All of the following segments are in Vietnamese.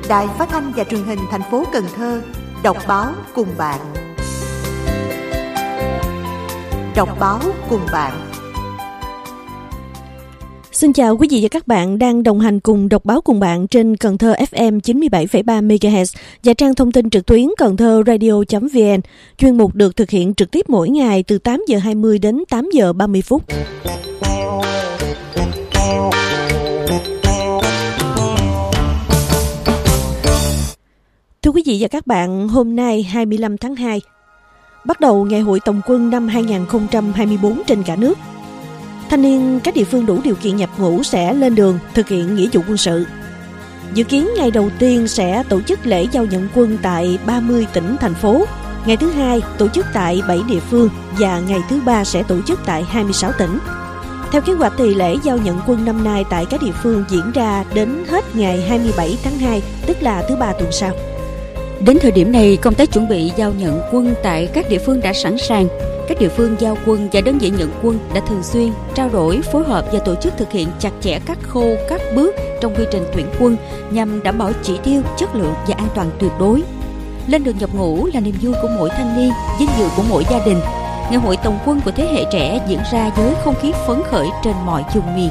Đài Phát thanh và Truyền hình thành phố Cần Thơ đọc báo cùng bạn. Đọc báo cùng bạn. Xin chào quý vị và các bạn đang đồng hành cùng đọc báo cùng bạn trên Cần Thơ FM 97,3 MHz và trang thông tin trực tuyến cầnthoradio.vn. Chuyên mục được thực hiện trực tiếp mỗi ngày từ 8 giờ 20 đến 8 giờ 30 phút. Thưa quý vị và các bạn, hôm nay 25 tháng 2, bắt đầu ngày hội tổng quân năm 2024 trên cả nước. Thanh niên các địa phương đủ điều kiện nhập ngũ sẽ lên đường thực hiện nghĩa vụ quân sự. Dự kiến ngày đầu tiên sẽ tổ chức lễ giao nhận quân tại 30 tỉnh, thành phố. Ngày thứ hai tổ chức tại 7 địa phương và ngày thứ ba sẽ tổ chức tại 26 tỉnh. Theo kế hoạch thì lễ giao nhận quân năm nay tại các địa phương diễn ra đến hết ngày 27 tháng 2, tức là thứ ba tuần sau. Đến thời điểm này, công tác chuẩn bị giao nhận quân tại các địa phương đã sẵn sàng. Các địa phương giao quân và đơn vị nhận quân đã thường xuyên trao đổi, phối hợp và tổ chức thực hiện chặt chẽ các khâu, các bước trong quy trình tuyển quân nhằm đảm bảo chỉ tiêu, chất lượng và an toàn tuyệt đối. Lên đường nhập ngũ là niềm vui của mỗi thanh niên, vinh dự của mỗi gia đình. Ngày hội tổng quân của thế hệ trẻ diễn ra với không khí phấn khởi trên mọi vùng miền.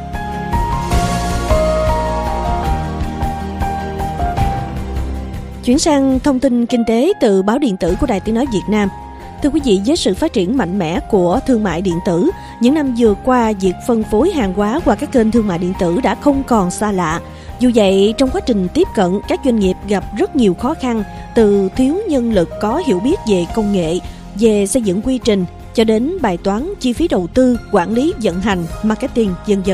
Chuyển sang thông tin kinh tế từ báo điện tử của Đài Tiếng nói Việt Nam. Thưa quý vị, với sự phát triển mạnh mẽ của thương mại điện tử, những năm vừa qua, việc phân phối hàng hóa qua các kênh thương mại điện tử đã không còn xa lạ. Dù vậy, trong quá trình tiếp cận, các doanh nghiệp gặp rất nhiều khó khăn, từ thiếu nhân lực có hiểu biết về công nghệ, về xây dựng quy trình, cho đến bài toán chi phí đầu tư, quản lý, vận hành, marketing, v.v.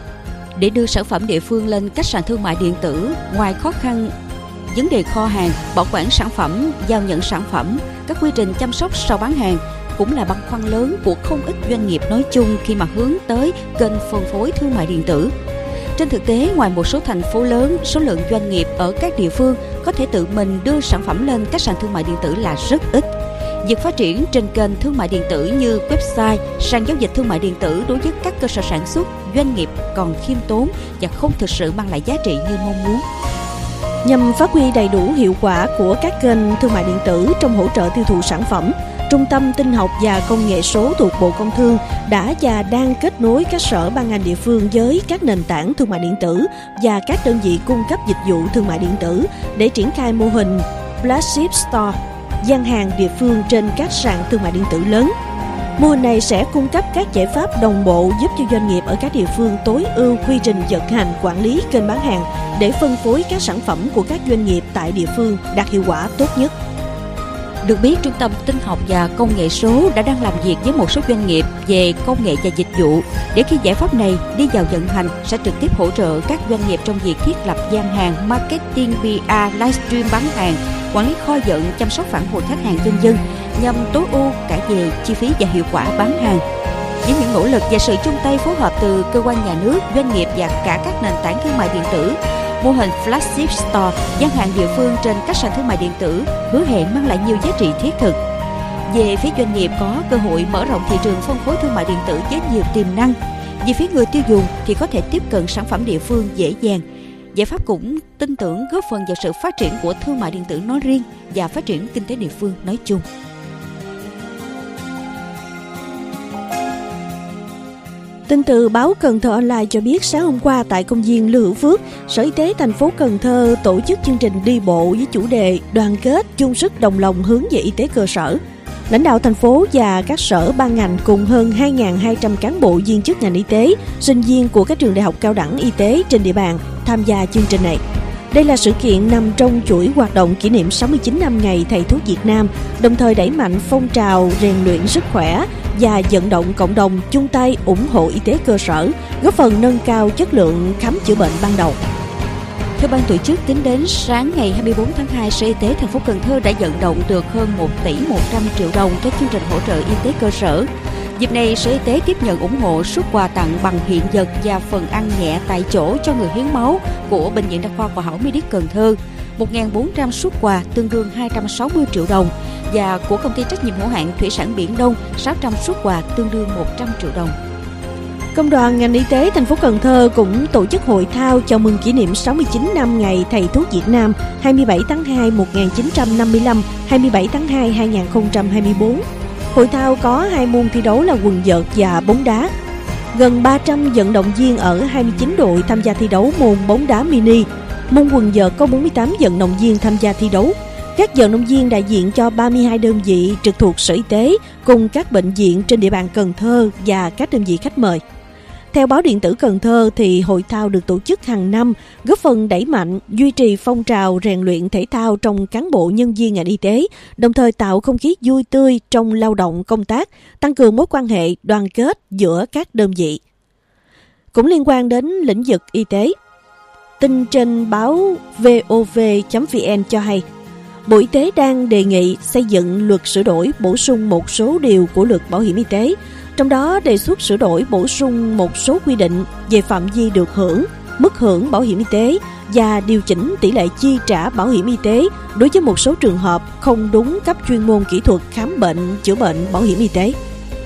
Để đưa sản phẩm địa phương lên các sàn thương mại điện tử, ngoài khó khăn vấn đề kho hàng, bảo quản sản phẩm, giao nhận sản phẩm, các quy trình chăm sóc sau bán hàng cũng là băn khoăn lớn của không ít doanh nghiệp nói chung khi mà hướng tới kênh phân phối thương mại điện tử. Trên thực tế, ngoài một số thành phố lớn, số lượng doanh nghiệp ở các địa phương có thể tự mình đưa sản phẩm lên các sàn thương mại điện tử là rất ít. Việc phát triển trên kênh thương mại điện tử như website, sàn giao dịch thương mại điện tử đối với các cơ sở sản xuất, doanh nghiệp còn khiêm tốn và không thực sự mang lại giá trị như mong muốn. Nhằm phát huy đầy đủ hiệu quả của các kênh thương mại điện tử trong hỗ trợ tiêu thụ sản phẩm, Trung tâm Tin học và Công nghệ số thuộc Bộ Công Thương đã và đang kết nối các sở ban ngành địa phương với các nền tảng thương mại điện tử và các đơn vị cung cấp dịch vụ thương mại điện tử để triển khai mô hình Flagship Store, gian hàng địa phương trên các sàn thương mại điện tử lớn. Mô hình này sẽ cung cấp các giải pháp đồng bộ giúp cho doanh nghiệp ở các địa phương tối ưu quy trình vận hành, quản lý kênh bán hàng để phân phối các sản phẩm của các doanh nghiệp tại địa phương đạt hiệu quả tốt nhất. Được biết, Trung tâm Tin học và Công nghệ số đã đang làm việc với một số doanh nghiệp về công nghệ và dịch vụ để khi giải pháp này đi vào vận hành sẽ trực tiếp hỗ trợ các doanh nghiệp trong việc thiết lập gian hàng, marketing, PR, livestream bán hàng, quản lý kho vận, chăm sóc phản hồi khách hàng v.v. nhằm tối ưu cả về chi phí và hiệu quả bán hàng. Với những nỗ lực và sự chung tay phối hợp từ cơ quan nhà nước, doanh nghiệp và cả các nền tảng thương mại điện tử, mô hình Flagship Store, gian hàng địa phương trên các sàn thương mại điện tử hứa hẹn mang lại nhiều giá trị thiết thực. Về phía doanh nghiệp có cơ hội mở rộng thị trường phân phối thương mại điện tử với nhiều tiềm năng. Về phía người tiêu dùng thì có thể tiếp cận sản phẩm địa phương dễ dàng. Giải pháp cũng tin tưởng góp phần vào sự phát triển của thương mại điện tử nói riêng và phát triển kinh tế địa phương nói chung. Tin từ báo Cần Thơ Online cho biết sáng hôm qua tại công viên Lưu Hữu Phước, Sở Y tế thành phố Cần Thơ tổ chức chương trình đi bộ với chủ đề đoàn kết chung sức đồng lòng hướng về y tế cơ sở. Lãnh đạo thành phố và các sở ban ngành cùng hơn 2.200 cán bộ viên chức ngành y tế, sinh viên của các trường đại học cao đẳng y tế trên địa bàn tham gia chương trình này. Đây là sự kiện nằm trong chuỗi hoạt động kỷ niệm 69 năm ngày Thầy thuốc Việt Nam, đồng thời đẩy mạnh phong trào rèn luyện sức khỏe và vận động cộng đồng chung tay ủng hộ y tế cơ sở, góp phần nâng cao chất lượng khám chữa bệnh ban đầu. Theo ban tổ chức, tính đến sáng ngày 24 tháng 2, Sở Y tế thành phố Cần Thơ đã vận động được hơn 1 tỷ 100 triệu đồng cho chương trình hỗ trợ y tế cơ sở. Dịp này, Sở Y tế tiếp nhận ủng hộ suất quà tặng bằng hiện vật và phần ăn nhẹ tại chỗ cho người hiến máu của Bệnh viện Đa khoa Khoa học Medic Cần Thơ, 1.400 suất quà tương đương 260 triệu đồng và của Công ty trách nhiệm hữu hạn Thủy sản Biển Đông 600 suất quà tương đương 100 triệu đồng. Công đoàn ngành y tế thành phố Cần Thơ cũng tổ chức hội thao chào mừng kỷ niệm 69 năm Ngày Thầy thuốc Việt Nam 27 tháng 2 1955, 27 tháng 2 2024. Hội thao có 2 môn thi đấu là quần vợt và bóng đá. Gần 300 vận động viên ở 29 đội tham gia thi đấu môn bóng đá mini. Môn quần vợt có 48 vận động viên tham gia thi đấu. Các vận động viên đại diện cho 32 đơn vị trực thuộc Sở Y tế cùng các bệnh viện trên địa bàn Cần Thơ và các đơn vị khách mời. Theo báo điện tử Cần Thơ thì hội thao được tổ chức hàng năm, góp phần đẩy mạnh, duy trì phong trào rèn luyện thể thao trong cán bộ nhân viên ngành y tế, đồng thời tạo không khí vui tươi trong lao động công tác, tăng cường mối quan hệ đoàn kết giữa các đơn vị. Cũng liên quan đến lĩnh vực y tế, tin trên báo vov.vn cho hay, Bộ Y tế đang đề nghị xây dựng luật sửa đổi bổ sung một số điều của luật bảo hiểm y tế, trong đó đề xuất sửa đổi bổ sung một số quy định về phạm vi được hưởng, mức hưởng bảo hiểm y tế và điều chỉnh tỷ lệ chi trả bảo hiểm y tế đối với một số trường hợp không đúng cấp chuyên môn kỹ thuật khám bệnh, chữa bệnh bảo hiểm y tế.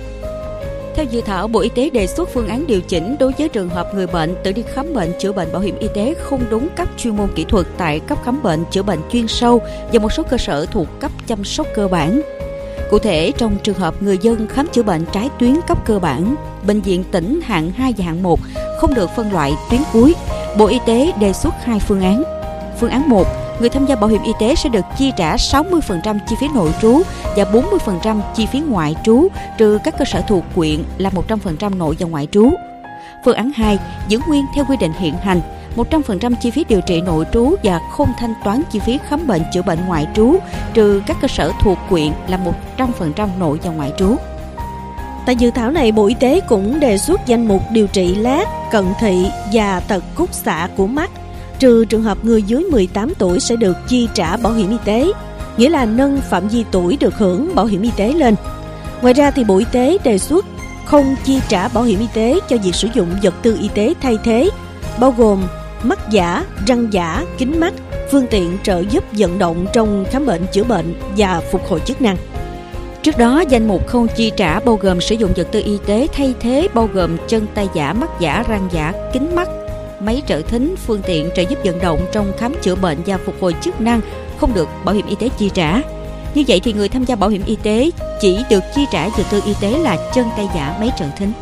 Theo dự thảo, Bộ Y tế đề xuất phương án điều chỉnh đối với trường hợp người bệnh tự đi khám bệnh chữa bệnh bảo hiểm y tế không đúng cấp chuyên môn kỹ thuật tại cấp khám bệnh chữa bệnh chuyên sâu và một số cơ sở thuộc cấp chăm sóc cơ bản. Cụ thể, trong trường hợp người dân khám chữa bệnh trái tuyến cấp cơ bản, bệnh viện tỉnh hạng 2 và hạng 1 không được phân loại tuyến cuối, Bộ Y tế đề xuất 2 phương án. Phương án 1, người tham gia bảo hiểm y tế sẽ được chi trả 60% chi phí nội trú và 40% chi phí ngoại trú, trừ các cơ sở thuộc quyện là 100% nội và ngoại trú. Phương án 2, giữ nguyên theo quy định hiện hành, 100% chi phí điều trị nội trú và không thanh toán chi phí khám bệnh chữa bệnh ngoại trú, trừ các cơ sở thuộc quyện là 100% nội và ngoại trú. Tại dự thảo này, Bộ Y tế cũng đề xuất danh mục điều trị lát, cận thị và tật khúc xạ của mắt, trừ trường hợp người dưới 18 tuổi sẽ được chi trả bảo hiểm y tế, nghĩa là nâng phạm vi tuổi được hưởng bảo hiểm y tế lên. Ngoài ra thì Bộ Y tế đề xuất không chi trả bảo hiểm y tế cho việc sử dụng vật tư y tế thay thế, bao gồm mắt giả, răng giả, kính mắt, phương tiện trợ giúp vận động trong khám bệnh chữa bệnh và phục hồi chức năng. Trước đó, danh mục không chi trả bao gồm sử dụng vật tư y tế thay thế bao gồm chân tay giả, mắt giả, răng giả, kính mắt, máy trợ thính, phương tiện trợ giúp vận động trong khám chữa bệnh và phục hồi chức năng không được bảo hiểm y tế chi trả. Như vậy thì người tham gia bảo hiểm y tế chỉ được chi trả vật tư y tế là chân tay giả, máy trợ thính.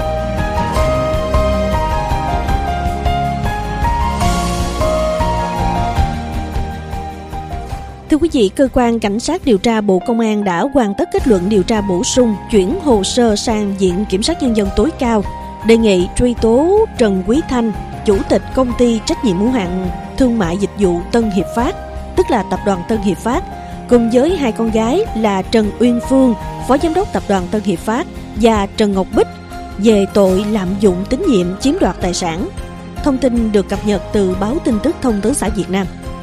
Thưa quý vị, Cơ quan Cảnh sát điều tra Bộ Công an đã hoàn tất kết luận điều tra bổ sung, chuyển hồ sơ sang Viện Kiểm sát Nhân dân tối cao, đề nghị truy tố Trần Quý Thanh, Chủ tịch Công ty Trách nhiệm hữu hạn Thương mại Dịch vụ Tân Hiệp Phát, tức là Tập đoàn Tân Hiệp Phát, cùng với 2 con gái là Trần Uyên Phương, Phó Giám đốc Tập đoàn Tân Hiệp Phát, và Trần Ngọc Bích về tội lạm dụng tín nhiệm chiếm đoạt tài sản. Thông tin được cập nhật từ báo tin tức Thông tấn xã Việt Nam.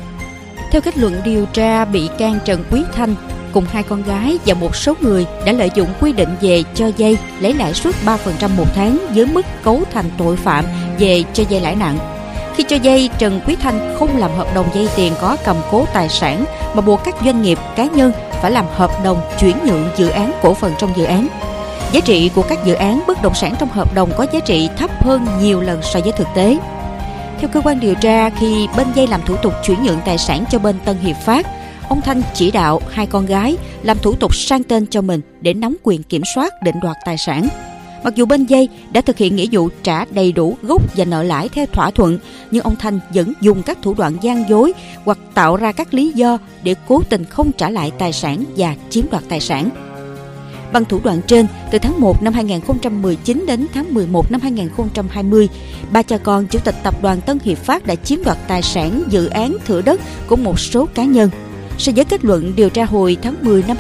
Theo kết luận điều tra, bị can Trần Quý Thanh cùng 2 con gái và một số người đã lợi dụng quy định về cho vay lấy lãi suất 3% một tháng với mức cấu thành tội phạm về cho vay lãi nặng. Khi cho vay, Trần Quý Thanh không làm hợp đồng vay tiền có cầm cố tài sản mà buộc các doanh nghiệp, cá nhân phải làm hợp đồng chuyển nhượng dự án cổ phần trong dự án. Giá trị của các dự án bất động sản trong hợp đồng có giá trị thấp hơn nhiều lần so với thực tế. Theo cơ quan điều tra, khi bên vay làm thủ tục chuyển nhượng tài sản cho bên Tân Hiệp Phát, ông Thanh chỉ đạo 2 con gái làm thủ tục sang tên cho mình để nắm quyền kiểm soát định đoạt tài sản. Mặc dù bên vay đã thực hiện nghĩa vụ trả đầy đủ gốc và nợ lãi theo thỏa thuận, nhưng ông Thanh vẫn dùng các thủ đoạn gian dối hoặc tạo ra các lý do để cố tình không trả lại tài sản và chiếm đoạt tài sản. Bằng thủ đoạn trên, từ tháng 1 năm 2019 đến tháng 11 năm 2020, 3 cha con Chủ tịch Tập đoàn Tân Hiệp Phát đã chiếm đoạt tài sản dự án thửa đất của một số cá nhân. So với kết luận điều tra hồi tháng 10 năm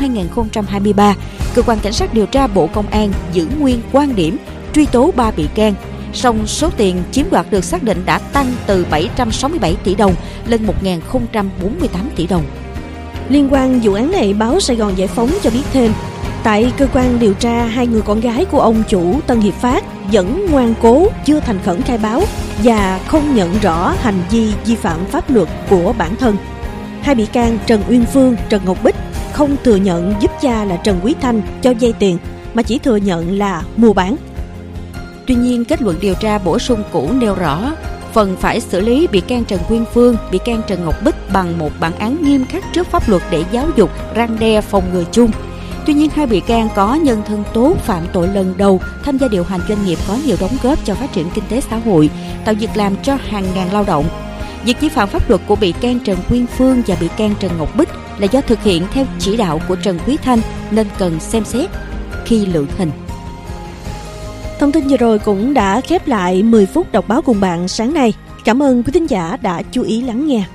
2023, Cơ quan Cảnh sát điều tra Bộ Công an giữ nguyên quan điểm truy tố 3 bị can, song số tiền chiếm đoạt được xác định đã tăng từ 767 tỷ đồng lên 1.048 tỷ đồng. Liên quan vụ án này, báo Sài Gòn Giải phóng cho biết thêm, tại cơ quan điều tra, 2 người con gái của ông chủ Tân Hiệp Phát vẫn ngoan cố, chưa thành khẩn khai báo và không nhận rõ hành vi vi phạm pháp luật của bản thân. 2 bị can Trần Uyên Phương, Trần Ngọc Bích không thừa nhận giúp cha là Trần Quý Thanh cho vay tiền, mà chỉ thừa nhận là mua bán. Tuy nhiên, kết luận điều tra bổ sung cũ nêu rõ phần phải xử lý bị can Trần Quyên Phương, bị can Trần Ngọc Bích bằng một bản án nghiêm khắc trước pháp luật để giáo dục, răn đe, phòng ngừa chung. Tuy nhiên, hai bị can có nhân thân tốt, phạm tội lần đầu, tham gia điều hành doanh nghiệp có nhiều đóng góp cho phát triển kinh tế xã hội, tạo việc làm cho hàng ngàn lao động. Việc vi phạm pháp luật của bị can Trần Quyên Phương và bị can Trần Ngọc Bích là do thực hiện theo chỉ đạo của Trần Quý Thanh nên cần xem xét khi lượng hình. Thông tin vừa rồi cũng đã khép lại 10 phút đọc báo cùng bạn sáng nay. Cảm ơn quý thính giả đã chú ý lắng nghe.